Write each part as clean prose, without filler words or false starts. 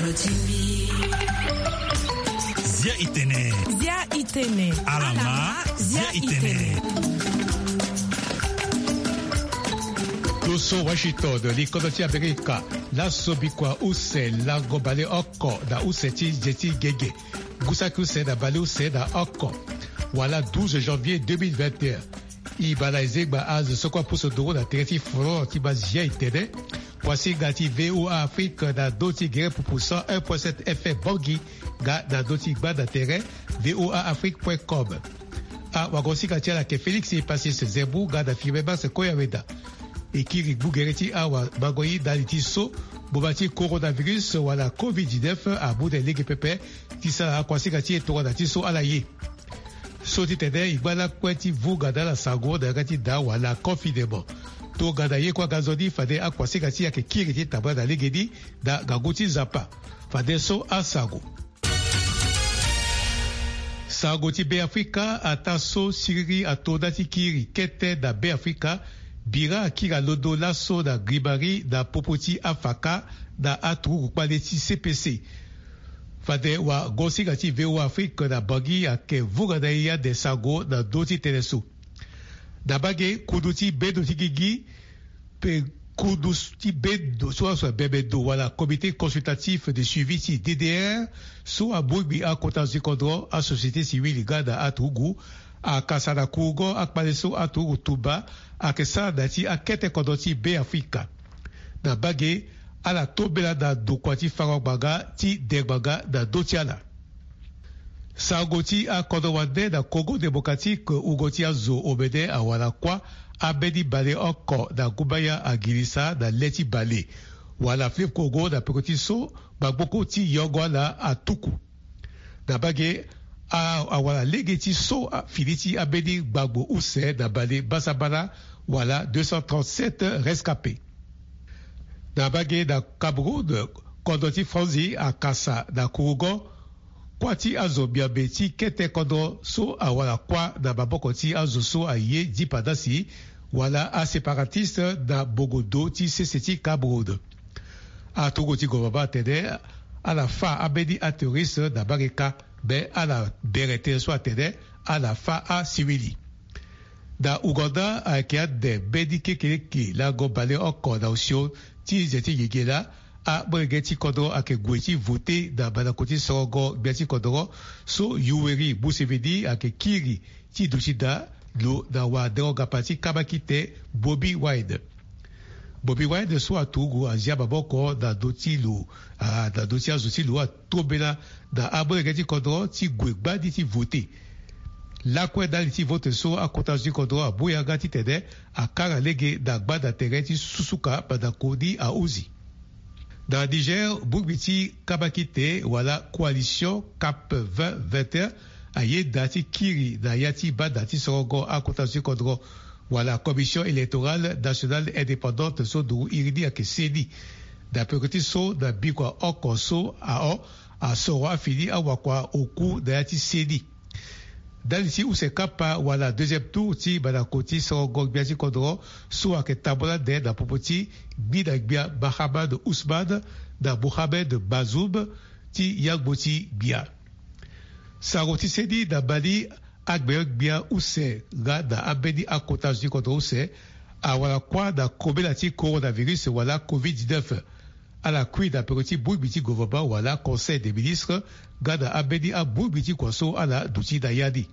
Zia Itene. Alama Zia Itene. Doso Washington de l'Ikonoti Amerika, la sobikwa use la gobale oko da use ti jeti gege. Gusakuse da bale use da oko. Voilà 12 janvier 2021. Ibala ezegba az sokwa puso doro da tereti foro ti ba Zia Itene. Voici gati VOA Afrique da doti gere pour 101.7 FM Bongi ga da doti gba da terrain voaafrique.com. A wagosi gati ala ke Félix y passé ce zebu ga da firmeba se koyaweda. Ekiri bugereti awa bagoyi daliti so bobati coronavirus wala COVID-19 a bout de ligue pepe tisa akwasi gati etora da tiso ala ye. So titede igbala kweti vuga da la sago da gati da wala confinement. To gada ye kwa gazodi fade akwasi gati yake kiriti tabra da ligedi da gaguti zapa. Fade so asago. Sagoti be Afrika ataso siriri atodati kiri kete da be Afrika bira akira lodo laso da gribari da popoti afaka da atru kwaleti CPC. Fade wa gosi gati VOA Afrika da bagi ake vugada ya de sago da doti tenesu. Da bage kuduti bedo tigigi pe kuduti bedo soit bebedo wala comité consultatif de suivi ti DDR so abugbi a kotanzi kodro a société civile gada atugu a kasada kugo a paleso atugu tuba a kesada ti a kete kodoti be Afrika. Da bage ala tobela da dokwati farogbaga ti degbaga da dotiala. Sagoti a kodowande da Congo démocratique ugoti a zo obede a wala kwa abedi bale oko da gubaya a girisa da leti bale. Wala flip Congo da pekoti so bagboko ti yogwala a tuku. Da bage a wala legeti so a filiti abedi bagbo use da bale basabala wala 237 rescapés. Da bage da kabro de kodoti franzi a kasa da kurugo kwati azo biabeti kete kodo so a wala kwa da babokoti azo so a ye di padasi wala a separatiste da bogodo ti seseti kabrod. A togoti gobaba tede a la fa abedi a terroriste da bareka be a la berete so a tede a la fa a civili. Da Uganda a keat de bedi kekeleki la gobale oko da osio ti zeti yegela a bregeti kodo ake gweti vote da banakoti sorogo biati kodoro so yuweri busevedi ake kiri ti duchida lo da wa deroga pati kabakite Bobby Wide. Bobby Wide so atugu azia baboko da doti lo da doti azuti lo a tobela da abregeti kodoro ti gwegbadi ti vote. La kweda ti vote so a kotaji kodoro a boyaga ti tede a kara lege da gbada tereti susuka pada kodi a uzi. Dans Niger, Bougbiti Kabakite, wala coalition CAP 2021, aye dati kiri da yati ba dati sorogo a kotaji kodro, wala commission électorale nationale indépendante so do iridi ake sedi. Da pekoti so da bikwa oko so a soro afili a wakwa oku da yati sedi. Dans ici où c'est kapa wala deuxième tour ti banakoti sorogo biati kodro so ake tabola de da popoti bida bia Bahaba de Ousmane da Mohamed Bazoum ti yagboti bia. Saroti sedi da bali agbeok bia use ga da abedi akotaji kodro use a wala kwa da kobela ti coronavirus wala COVID-19. À la kui da peroti boubiti gouvernement wala conseil des ministres gada abedi a boubiti kwaso ala duti da yadi.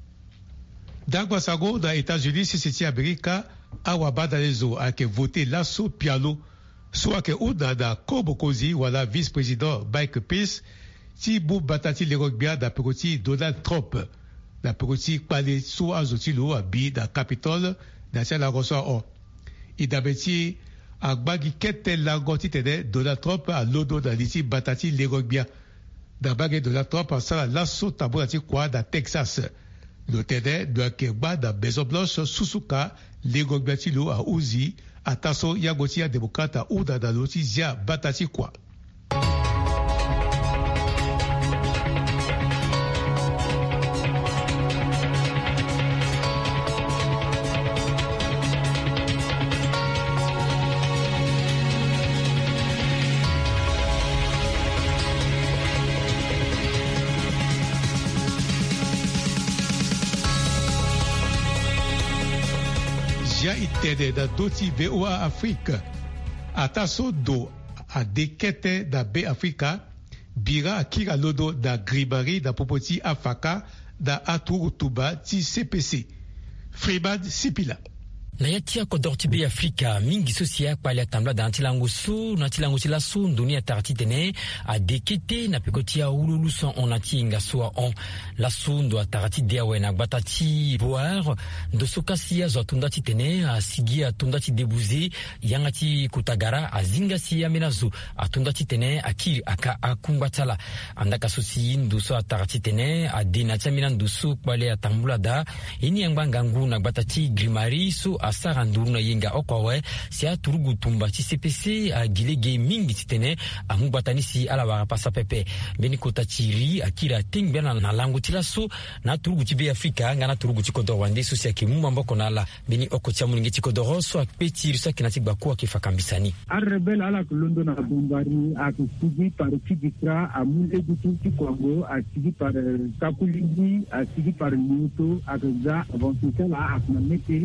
Dagwa sago da États-Unis sisiti Amerika awa badalezo ake voté lasso piano so ake uda da kobokozi wala vice-président Mike Pence ti bou batati le rogbia da peroti Donald Trump da peroti pale so azoti lo abi da Capitole da tia la rosa o. Idabeti agbagi kete lagoti tede Donald Trump a lodo da liti batati le rogbia da bagé Donald Trump a sala lasso tabulati kwa da Texas. Le tede de keba da Maison Blanche susuka le rogbia ti lo a uzi a taso yagoti a demokrata uda da loti zia batati kwa. itede da doti VOA Afrika. Ataso do a dekete da B Afrika. Bira akira lodo da gribari da popoti afaka da aturutuba ti CPC. Fribad Sipila. Na yatia kodorti be Afrika mingi sosia kwa le tambla da antilango su na tilango tila su dunia tarati tene a dekete na pekotia ululu son onati nga soa on la su ndo tarati dewe na batati boar ndo sokasia zo tundati tene a sigia tundati debuze yangati kutagara a zinga sia menazu a tundati tene akiri aka akumbatala andaka sosi ndo so tarati tene a dinacha minan ndo su kwa le tambula da ini yangba ngu na batati grimari su asara nduruna yenga okwawe sia turugu tumba ci CPC a gilege mingi titene a mubatani si ala wara pasa pepe beni kota chiri akira tingbena na langu tilaso na turugu ci be Afrika ngana turugu ci kodoro wande so sia ke mumba ko nala beni okocha mulingi ci kodoro so akpeti so kinati bakwa kifakambisani arrebel ala kulondo na bombari akisugi par Kidikra a mule gutu ci Congo a sigi par Kakulindi a sigi par Nyoto a gaza avantika la aknamete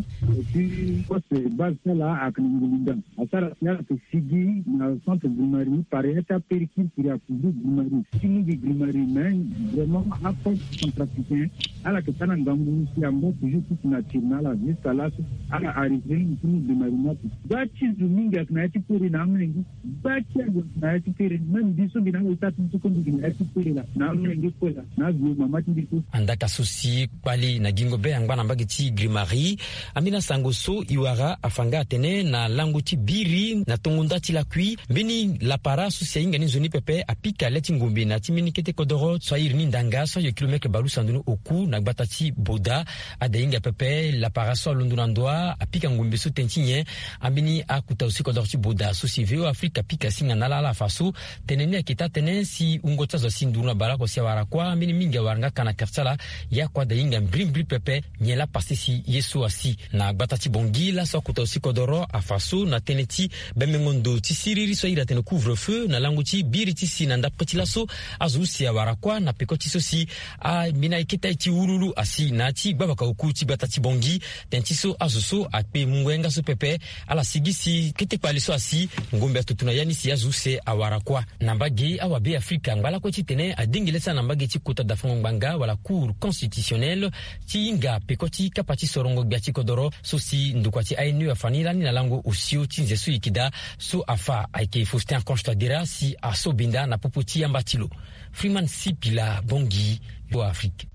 poste basala akningulinda asara ya sigi na centre Grimari par eta perikil pour appuyer Grimari sigi Grimari mais vraiment à force contracté ala que sana ngambu si ambo toujours tout national à jusqu'à là ala arriver nous Grimari mati bachi zuminga knaiti puri na mwengi bachi knaiti puri même biso bina utatu tukundu knaiti puri na mwengi kola na vio mamati biso andaka susi kwali na gingo be angba nambagi ti Grimari amina sangoso iwara afanga tene na languti biri na tongunda ti lakui mbini la para susi inga ni zoni pepe apika leti ngumbi na timini kete kodoro so irni ndanga so yo kilometre balu sandunu oku na batati boda adinga pepe la para so lunduna ndoa apika ngumbi so tentinye ambini akuta usi kodoro ti boda susi veo Afrika pika singa nala la faso tenene kita tene si ungota zo sinduna barako si wara kwa mbini minga waranga kana kartsala ya kwa dainga mbri pepe nyela pasisi yesu asi na batati bongi la so kuta usi kodoro afaso na teneti bemengondo ti siriri so ira tene couvre-feu na languti biri ti si na ndapeti laso azusi ya warakwa na pekoti sosi a mina ikita ti urulu asi na ti babaka oku ti batati bongi tentiso azuso akpe mwenga so pepe ala sigisi kete pali so asi ngombe tutuna yani si azuse awarakwa nambage awabe Afrika ngala ko ti tene adingilesa nambage ti kota da fongmbanga wala cour constitutionnelle ti inga pekoti kapati sorongo biati kodoro sosi ndukwati ainu afanila ni na lango usio ti nzesu ikida so afa aike Faustin Constadera si asobinda na popoti ya mbatilo Freeman Sipila bongi bo Afrique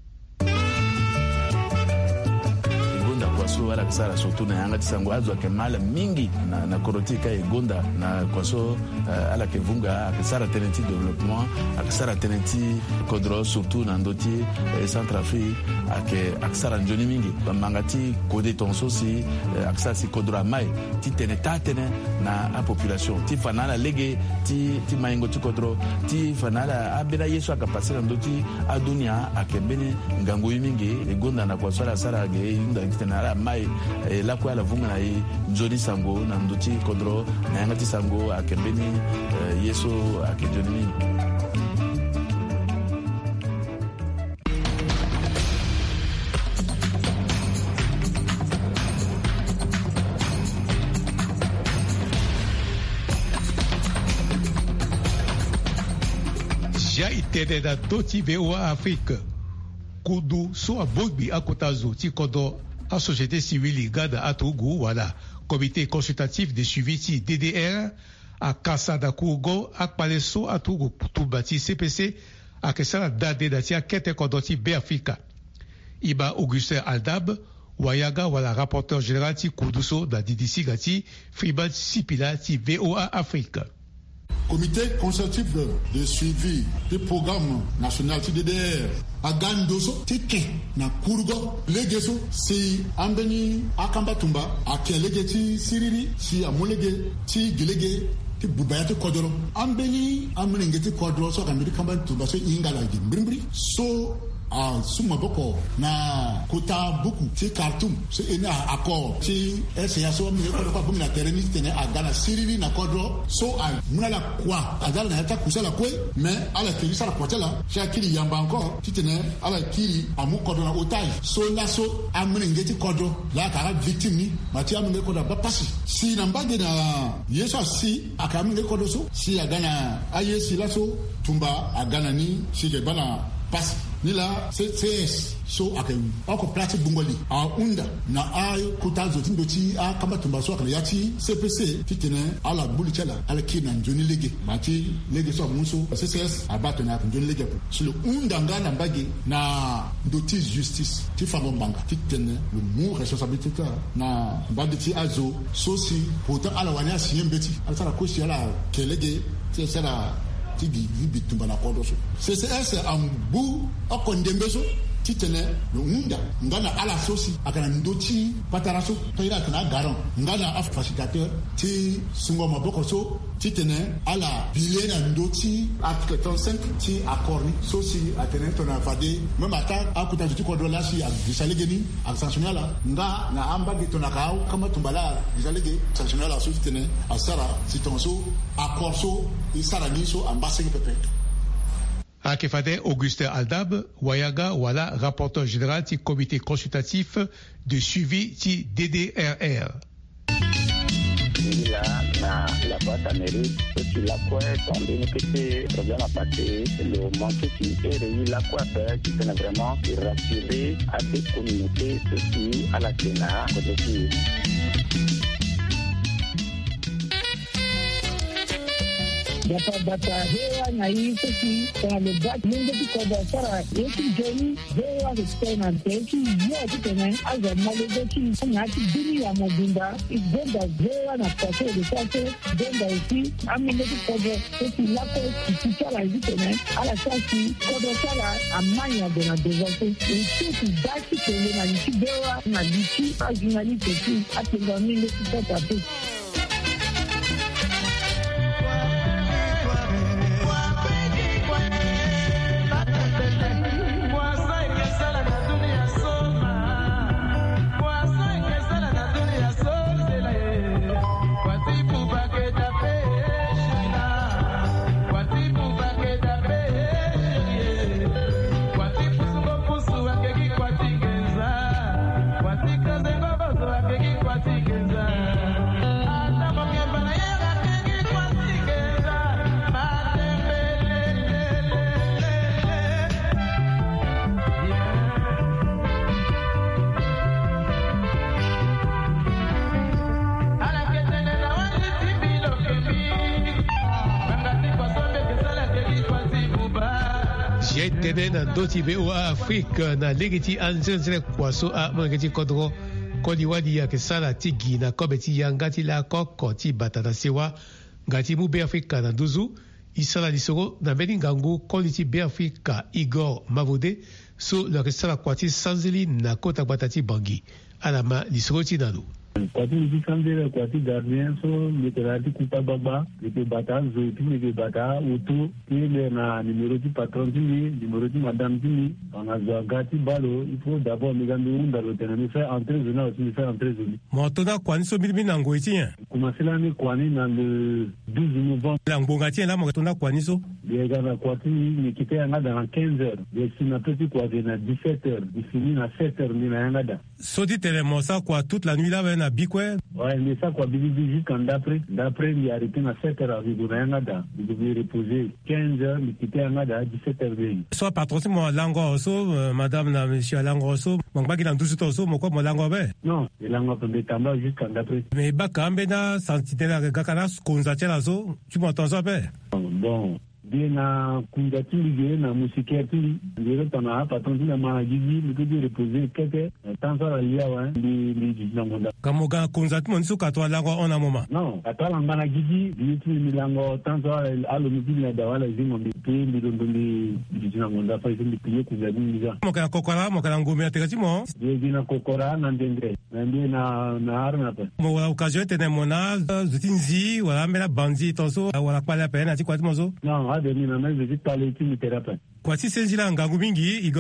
kwaso wala kisara surtout na yanga tisango azo ke mala mingi na korotika egonda na kwaso ala ke vunga akisara tenenti développement akisara tenenti kodro surtout na ndoti Centrafrique akisara njoni mingi bamangati kode tonso si akisara si kodro mai ti tene na a population ti fanala lege ti maingo ti kodro ti fanala abela yesu akapasira ndoti adunia akembene ngango mingi egonda na kwaso ala sara ge inda na mai la kwa la vunga na njoni sango na ndoti kodro na yangati sango akembeni yeso akejoni ja itede da doti VOA Afrique kudu so abogbi akotazo ti kodo a société civile ligada à Togo, voilà, comité consultatif de suivi DDR, à Kassada Kougo, à Palesso, à Togo, Toubati CPC, à Kessala Dade Datia, Kete Kodoti Béafrika. Iba Augustin Aldab, Wayaga, voilà, rapporteur général ti Kouduso, da DDC Gati, Fribad Sipila, ti VOA Afrique. Comité consultatif de suivi du programme national DDR a Gandoso tike na Kurgo legeso si ambeni akamba tumba akelege ti siriri si amolege ti gilege ti bubayate kodoro ambeni amnenge ti kodoro so kambiri kamba tumba so ingala gi mbrimbri so a suma boko na kota buku ti Khartoum se ena accord ti SEA so mi ko ko na terrain tene a Ghana siriri na kodro so a munala kwa adala na ta kusala kwe mais ala kiri sala kwatela shakiri yamba encore ti tene ala kiri amu kodro na otage so la so amune ngeti kodro la ka victime ni mati amune kodro ba pasi si na mbage na yeso si akamune kodro so si a Ghana ayesi la so tumba a Ghana ni si ke bana pasi ni la CS so ako plati bungoli a unda na ayo kutazo tindoti a kamba tumba so akana yati CPC titene ala buli chala ala kina njoni lege mati lege so muso CCS abato na njoni lege so le unda ngana mbage na ndoti justice ti famo mbanga titene le mu responsabilité na mbadi ti azo so si pourtant ala wania siembeti ala sala kosi ala kelege ti sala tigi bitumba na kodo so CCS ambu okondembeso titene no unda ngana ala sosi akana ndoti pataraso toira kana garon ngana facilitateur ti sungo maboko so titene ala bilena ndoti article 35 ti accord ni sosi atene to na fade même ata akuta juti ko dola si agisalege a sanctionnala nga na amba de tonaka kama tumbala gisalege sanctionnala so titene asara sitonso accord so isara ni so ambassadeur pepe Akefade Augustin Aldab, Wayaga, Wala, rapporteur général du comité consultatif de suivi du DDRR. La boîte américaine, c'est la quoi tombé que problème à passer, le manque qui est la quoi faire, qui est vraiment rassurer à des communautés ceci à la Sénat, Bata hewa na hii sisi kwa lebaki mungu tukoba sara yetu jeni hewa kutena teki yote tena aza malebeki nyati dini ya mobimba igenda hewa na pase de pase genda isi amile tukoba sisi lako kikuchala hizi tena ala sasi kodo sala amanya de na devote isi daki kele na nchi bewa na lichi ajinali teki atenga mile tukoba teki. Tene na doti VOA Afrique na legiti anzenzele kwaso a mangeti kodro koliwadi ya kesala tigi na kobeti yangati la koko ti batata sewa ngati mu be Afrika na duzu isala lisoro na meni ngangu koliti be Afrika Igor Mavode so le kesala kwati sanzeli na kota batati bangi alama lisoro ti nanu. Kwati mzikandere kwati gardien so meterati kuta baba leke bata zoiti leke bata auto ile na numéro du patron tini numéro du madame tini on a zagati balo il faut d'abord megambe unda lotena me faire entrer zona aussi me faire entrer zone motona kwani so bilbi na ngoitien commencer l'année kwani na le 12 novembre la ngongatien la motona kwani so biega na kwati ni kite yanga dans 15 heures je suis na petit quoi na 17 heures je finis na 7 heures ni na yanga da so dit telemosa quoi toute la nuit là na bikwe ouais mais ça quoi bibi jusqu'en d'après il a arrêté na 7 heures avec Nayangada il devait reposer 15 heures il quittait Nayangada 17 heures soit patron mo lango so madame na monsieur lango so mon bagi na 12 to so mo ko mo lango be non il lango de tamba jusqu'en d'après mais bakambe na santitela gakana konza tela so tu m'entends ça be bon na kundatili na musiketi ndio tana patron na majizi mkuje reposer keke tanza la liawa ni ngonda kamoga konzati monso katwa lango ona moma non atala ngana gidi yitu milango tanza alo mibili na dawala zingo mbi ndondo ni ngonda fa isi mbiye kuzadinga moka kokora moka ngome atekatimo na kokora na ndenge na ndiye na arna pa mo la occasion tene mona zutinzi wala mela banzi tonso wala pala pena ti kwati mozo non de ni na mezi parler ti thérapeute kwati senzila ngangu mingi Igor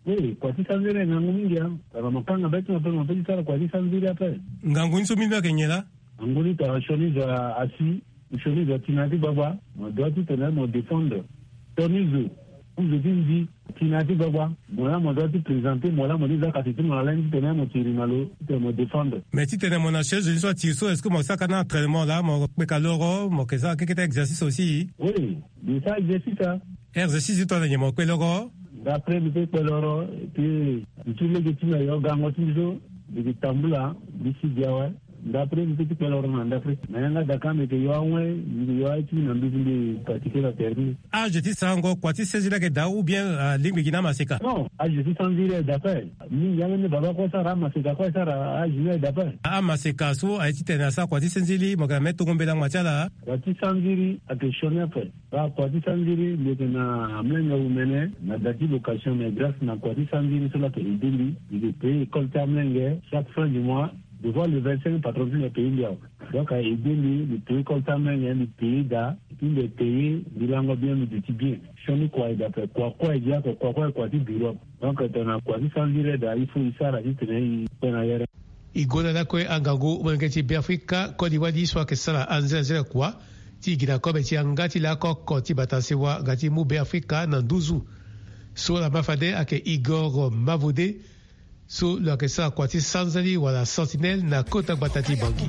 Oui, kwa ti sanzire ngangu mingia. Kama mapanga betu mapezi sara kwa ti sanzire ape. Ngangu inso minwa kenyela? Nguni ta shoni za asi, shoni za tinati baba, mo doit tout tenir mo défendre. Tonizo, vous dit tinati baba, mo doit tout présenter, mo dit za kasi mo la ligne tenir mo tirimalo, mo défendre. Mais si tenir mon chaise, je soit tirso, est-ce que mo ça kana entraînement là, mo pekaloro, mo que ça quelque exercice aussi? Oui, mais ça exercice ça. Exercice toi na mo peloro. D'après le peloro, puis tu le que tu as yo gango tizo, de tambula, d'ici diawa. D'après le petit peloro d'après. Nanga dakame que yo anwe, yo aitu na mbili pratiquer la terre. Ah, je dis ça encore, quoi tu sais là que da ou bien ligue gina maseka. Non, ah je dis sans dire d'après. Ni yamene baba ko sara maseka ko sara ah je d'après. Ah maseka so a été tena ça quoi tu senzili mo ga metto ngombe la machala. Quoi tu senzili a que shoni après. Ba quoi tu senzili le na amlenga umene na dati location mais grâce na quoi tu senzili sur la pays il paye colter amlenga chaque fin du mois. De voir le 25 patron du pays là. Donc à aider le pays comme ça même le pays là, puis le pays il langue bien le petit bien. Choni quoi d'après quoi il y a quoi du bureau. Donc on a quoi sans dire là il faut ça la juste il peut aller. Igona na kwe angango mwengeti Biafrika Côte d'Ivoire di soit que ça anzela quoi ti gina ko beti angati la ko ti batasewa ngati mu Biafrika na nduzu. So la mafade ake Igor Mavode so lo que ça quoi ti sanzali wala sentinelle na kota batati bangi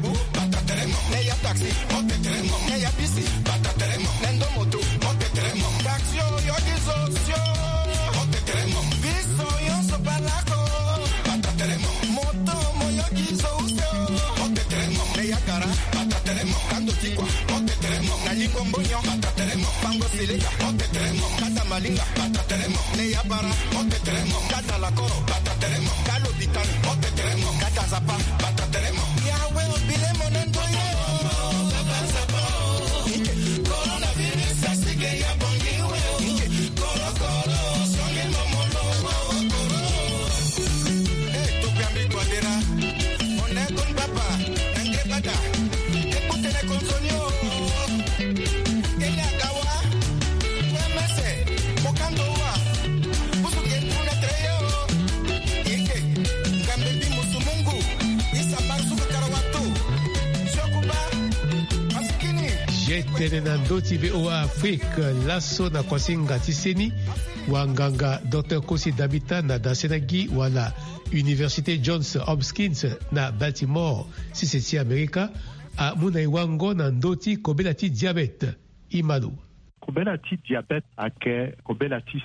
Tenenando TVOA Afrique lasso na kwasinga tiseni wanganga Dr. Kosi Dabita na Dasenagi wala Université Johns Hopkins na Baltimore si c'est America a munaiwango na ndoti kobelati diabète imalu kobelati diabète ake kobelati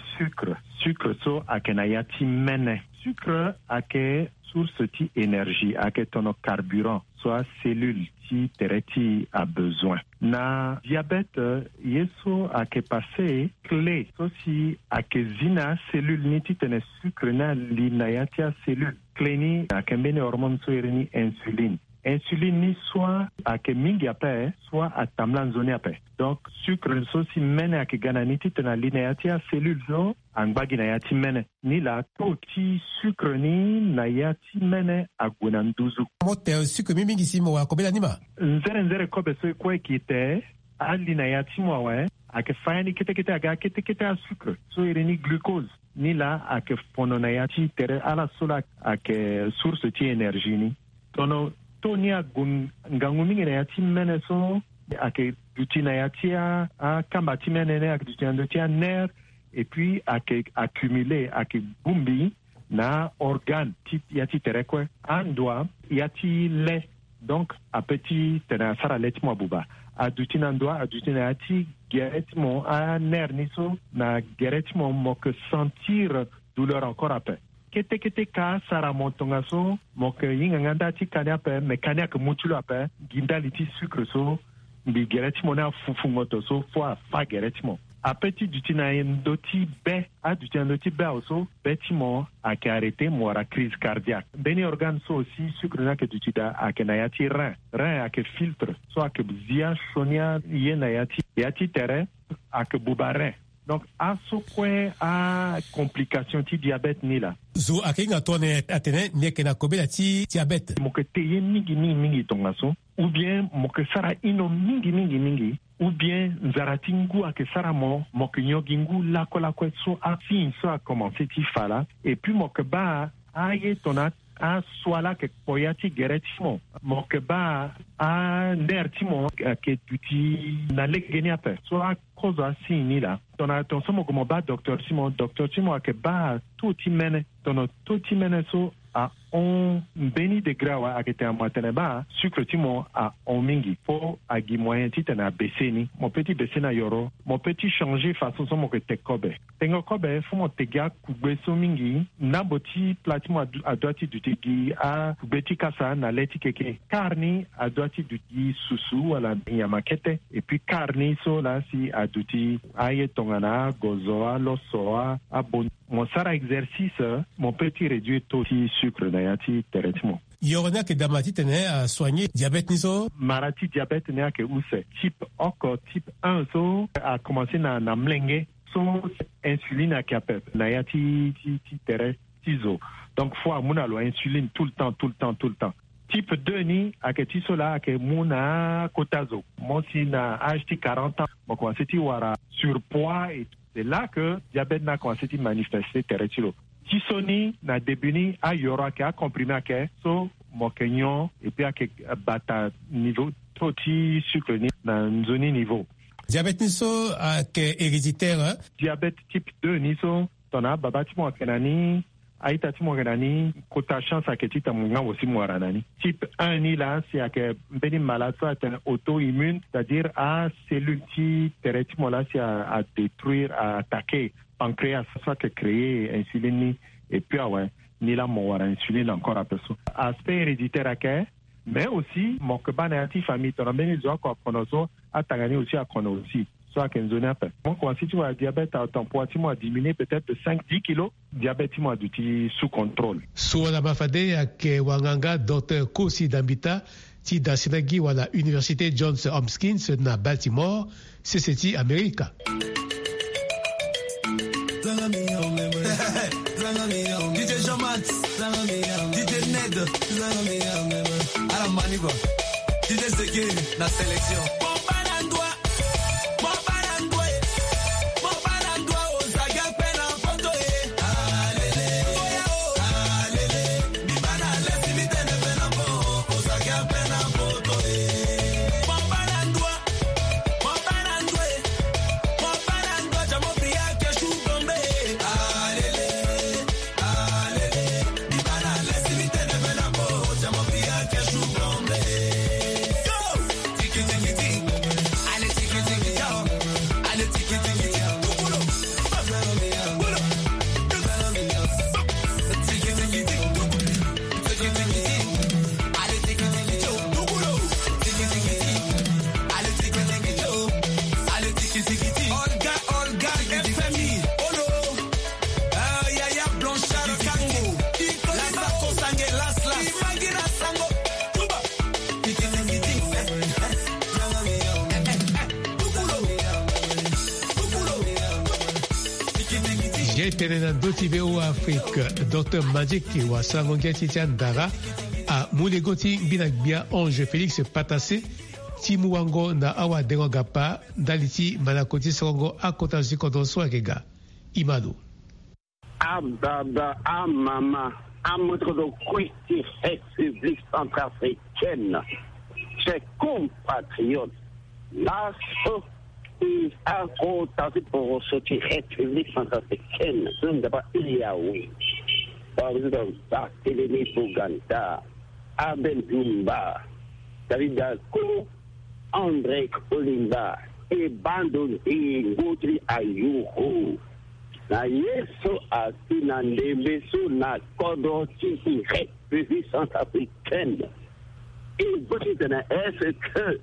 sucre so ake na yati mene sucre ake source ti énergie ake tono carburant soit cellule ti tereti a besoin na diabète yeso ake passé clé so si ake zina cellule ni ti tene sucre na li na yati a cellule clé ni ake mbene hormone so ni insuline ni soit ake mingi ape soit atamla zone ape donc sucre so si mene ake gana ni ti tena li na yati a cellule so angbagi na yati mene ni la to ti sucre ni na yati mene aguna nduzu mote sucre mingi simo wa kobela nima nzere kobe so kwe kite ali na yati mo wa ake fani kete aga kete a sucre so ni glucose ni la ake fono na yati tere ala sola ake source ti énergie ni tono Tony ngangu mingi na yati mene so ake duti na yati a kambati mene ake duti andoti a nerf et puis ake accumulé ake bumbi na organe yati terekwe andwa yati le donc a petit tena sara letimo buba a duti na ndwa a duti na yati geretimo a nerf niso na geretimo mo que sentir douleur encore après kete ka sara montonga so moke yinga nganda ti kanya pe me kanya ke mutulo ape gindali ti sucre so bi gereti mona fufungoto so fo fa gereti mo apeti duti na ndoti be a duti ndoti be also betimo ake arrêter mora crise cardiaque beni organe so aussi sucre na ke duti da ake na yati rein ake filtre so ake bzia shonia ye na yati tere ake bubarin Donc à ce point à complication ti diabète ni là. Zo akinga tone atene ne kena kobela ti diabète. Mo ke teye mingi tonga so ou bien mo ke sara ino mingi ou bien nzaratingu ake sara mo ke nyogingu la ko so a fin so a commencer ti fala et puis mo ke ba aye tonat a swala ke poyati geretimo mo ke ba a nertimo ke tuti na legeni ape so a cause si ni la tona ton somo como ba docteur Simon ke ba tuti mene so a on beni de grawa a kete a matene ba sucre timo a on mingi po a gi moyen ti tena beseni mon petit besena yoro mon petit changer façon somo ke te kobe tengo kobe fo mo te ga kugbe so mingi na boti platimo a doati du tegi a kubeti kasa na leti keke carni a doati du ti susu wala yamakete et puis carni so la si a duti aye tongana gozoa losoa a bon mon sara exercice mon petit réduire taux de sucre nayati traitement. Yorona ke damati tene a soigner diabète niso marati diabète ne a ke use type 1 so a commencé na mlenge so insuline a kapep nayati ti tere tizo donc faut amuna lo insuline tout le temps type 2 ni a ke tiso la a ke muna kotazo mo si na âge 40 ans mo commencé ti wara surpoids et c'est là que diabète n'a commencé à manifester terretilo. Tisoni na débuni a yoro ke a comprimé ke so mokenyo et puis a ke bata niveau toti sucre ni na zone niveau. Diabète niso ke héréditaire. Diabète type 2 niso tona babati mo kenani aita ti mo kenani kota chance a ke tita munga aussi mo ranani. Type 1 ni là c'est que beni malade soit auto-immune, c'est-à-dire à cellule qui terretimo là c'est à détruire, à attaquer pancréas soit que créer insuline et puis ni la mo wara insuline encore à personne. Aspect héréditaire à que mais aussi mon que banati famille ton beni zo ko konozo atangani aussi à kono aussi. Soit qu'une zone à peu. Moi, quand si tu as diabète, ton poids a diminué peut-être de 5-10 kilos. Diabète, a du sous contrôle. Soit la mafade à que Wanganga, docteur Kosi Dambita, ti da Sinagi ou à la Université Johns Hopkins na Baltimore, c'est America. DJ Jean-Max, DJ Ned, Alamanigo, DJ Seki, la sélection. Tenenando TVO Afrique, Dr Magic wa Sangongeti Tiandara a Munegoti Binagbia Ange Félix Patasse Timuango na awa dengogapa daliti manakoti songo akotansi kodonso agega Imadu Ababa amama amoto kwiti République centrafricaine ses compatriotes la et à côté pour ce qui est République centrafricaine, nous n'avons pas Iliaoui. Par exemple, Barthélémy Bouganda, Abel Dumba, David Dako, André Kolimba, et Bandon et Goudri Ayouho. Na yeso asinandebe so na kodo tiki République centrafricaine. Et vous na est-ce que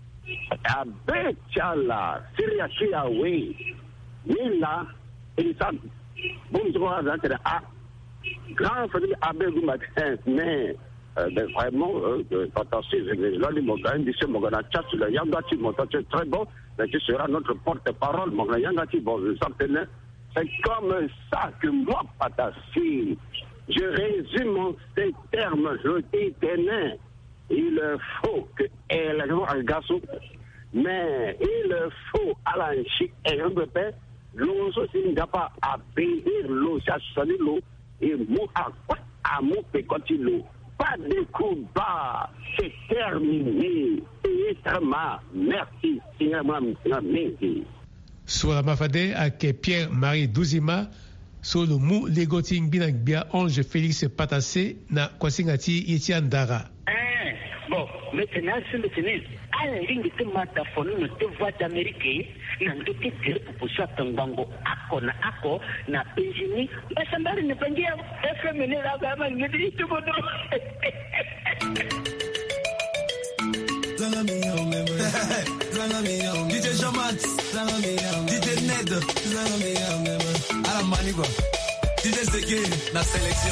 Abechala, Syria Kiawe, Nila, et ça, bonjour à la grand famille Abel Matin, mais vraiment, attention, là, les Mogans, les Mogans, le Yangati, mon très bon, qui sera notre porte-parole, mon Yangati Bozusapene. C'est comme ça que moi, Patassi, je résume ces termes, je dis Téné. Il faut que elle gasso, mais il faut à l'anchi et un peu l'eau aussi n'a pas à payer l'eau, ça sonne l'eau, et mou à mou pécotilo. Pas de combat, c'est terminé. Et merci, merci. Sur la mafade avec Pierre-Marie Douzima, sur le mou Legoting Binagbia Ange Félix Patassé, na Kwasingati Yetiandara. Bon, maintenant, c'est maintenant. À la ligne de mataphone, nous te voix d'Amérique, nous te dire pour ça, Tangango, Ako, na Benjini, mais ça m'a ne pas dire, FMN, la gamme, nous dit tout le monde. DJ Jean-Max, DJ Ned, à la Manigo, DJ Zeke, la sélection.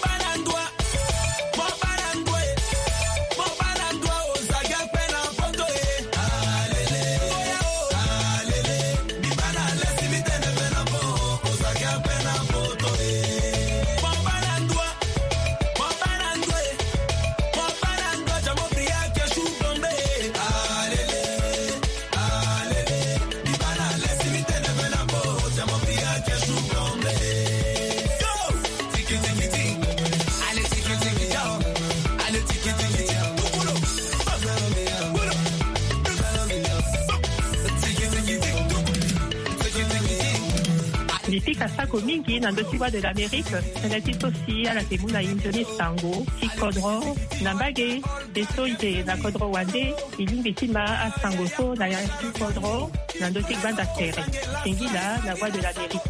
Kasako mingi na ndotiwa de l'Amérique, senati aussi à la temuna indoni sango, tikodro, nambage, beso ite na kodro wande, ilingi tima a sango so na ya tikodro, na ndoti banda tere. Singila, la voix de l'Amérique.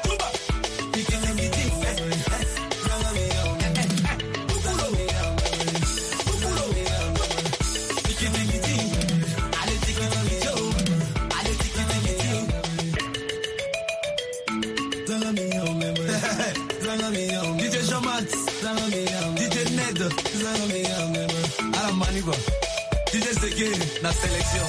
DJ Jean-Max, DJ Ned, à la Manigo, DJ Zeke, la sélection.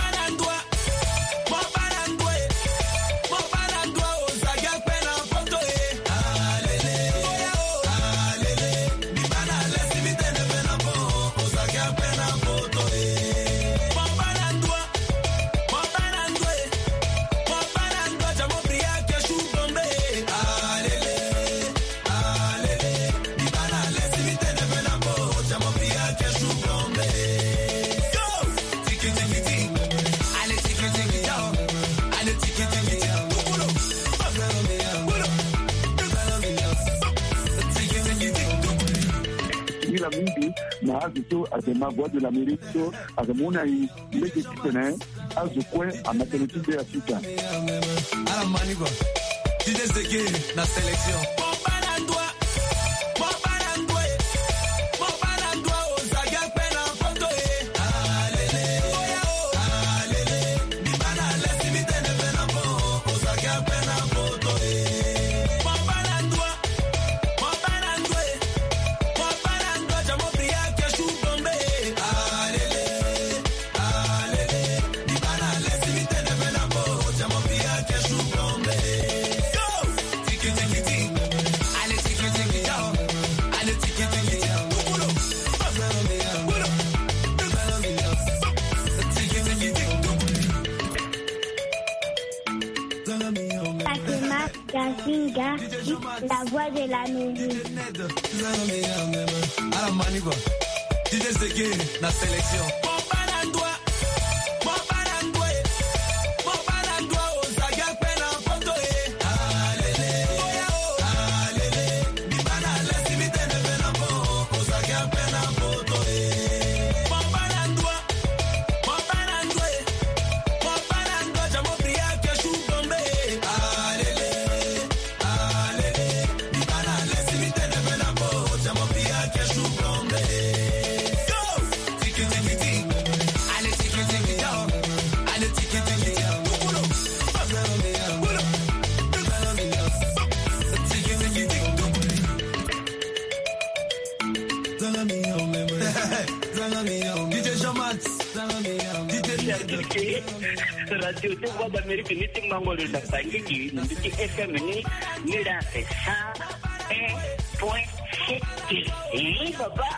à ma voix de l'Amérique, à mon aïe, les équipements, à ce coin, à ma télé de Afrique. À la Manigo, DJ Zeke, la sélection. La voix de l'Amérique. À la Manigo, DJ Zeke, la sélection. Tiki tiki tiki. radio te voix d'Amérique ni te mangolo na bangiki ni te FM ni la c'est 101.7. Et papa.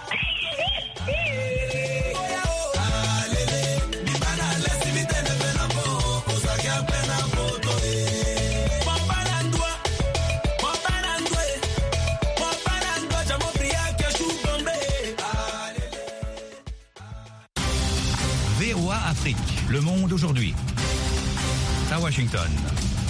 VOA Afrique, le monde aujourd'hui. À Washington.